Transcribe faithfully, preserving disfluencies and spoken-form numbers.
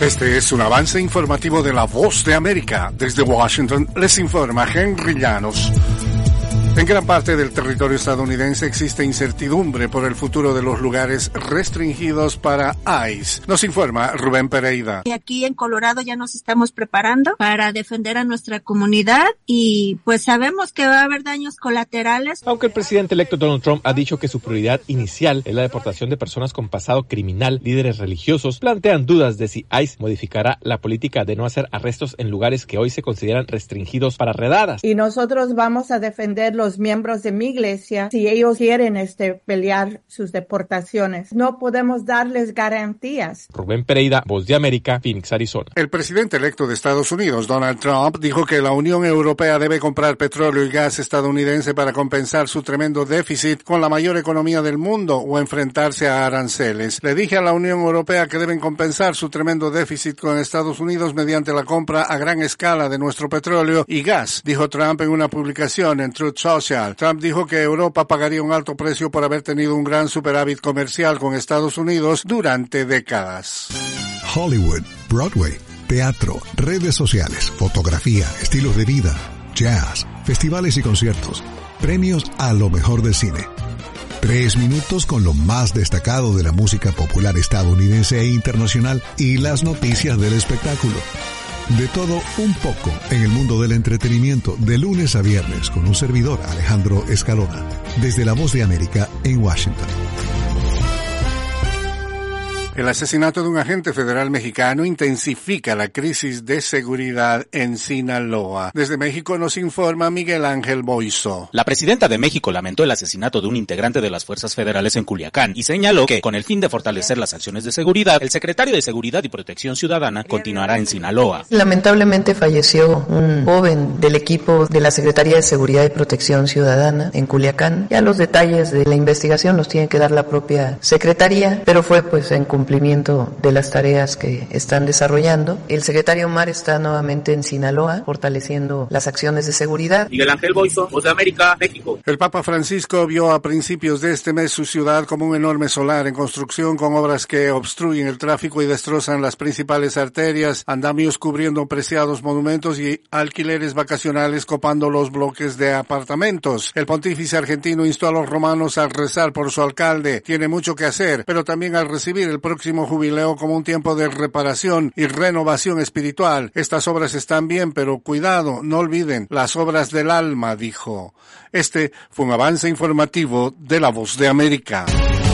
Este es un avance informativo de La Voz de América. Desde Washington les informa Henry Llanos. En gran parte del territorio estadounidense existe incertidumbre por el futuro de los lugares restringidos para ICE. Nos informa Rubén Pereira. Aquí en Colorado ya nos estamos preparando para defender a nuestra comunidad y pues sabemos que va a haber daños colaterales. Aunque el presidente electo Donald Trump ha dicho que su prioridad inicial es la deportación de personas con pasado criminal, líderes religiosos plantean dudas de si ICE modificará la política de no hacer arrestos en lugares que hoy se consideran restringidos para redadas. Y nosotros vamos a defender los miembros de mi iglesia si ellos quieren este pelear sus deportaciones. No podemos darles garantías. Rubén Pereira, Voz de América, Phoenix, Arizona. El presidente electo de Estados Unidos, Donald Trump, dijo que la Unión Europea debe comprar petróleo y gas estadounidense para compensar su tremendo déficit con la mayor economía del mundo o enfrentarse a aranceles. Le dije a la Unión Europea que deben compensar su tremendo déficit con Estados Unidos mediante la compra a gran escala de nuestro petróleo y gas, dijo Trump en una publicación en Truth Social. Trump dijo que Europa pagaría un alto precio por haber tenido un gran superávit comercial con Estados Unidos durante décadas. Hollywood, Broadway, teatro, redes sociales, fotografía, estilos de vida, jazz, festivales y conciertos, premios a lo mejor del cine. Tres minutos con lo más destacado de la música popular estadounidense e internacional y las noticias del espectáculo. De todo un poco en el mundo del entretenimiento de lunes a viernes con un servidor, Alejandro Escalona, desde La Voz de América en Washington. El asesinato de un agente federal mexicano intensifica la crisis de seguridad en Sinaloa. Desde México nos informa Miguel Ángel Boiso. La presidenta de México lamentó el asesinato de un integrante de las fuerzas federales en Culiacán y señaló que, con el fin de fortalecer las acciones de seguridad, el secretario de Seguridad y Protección Ciudadana continuará en Sinaloa. Lamentablemente falleció un joven del equipo de la Secretaría de Seguridad y Protección Ciudadana en Culiacán. Ya los detalles de la investigación los tiene que dar la propia secretaría, pero fue pues en cumplimiento de las tareas que están desarrollando. El secretario Omar está nuevamente en Sinaloa, fortaleciendo las acciones de seguridad. Miguel Ángel Boiso, Voz de América, México. El Papa Francisco vio a principios de este mes su ciudad como un enorme solar en construcción con obras que obstruyen el tráfico y destrozan las principales arterias, andamios cubriendo preciados monumentos y alquileres vacacionales copando los bloques de apartamentos. El pontífice argentino instó a los romanos a rezar por su alcalde. Tiene mucho que hacer, pero también al recibir el próximo jubileo como un tiempo de reparación y renovación espiritual. Estas obras están bien, pero cuidado, no olviden las obras del alma, dijo. Este fue un avance informativo de La Voz de América.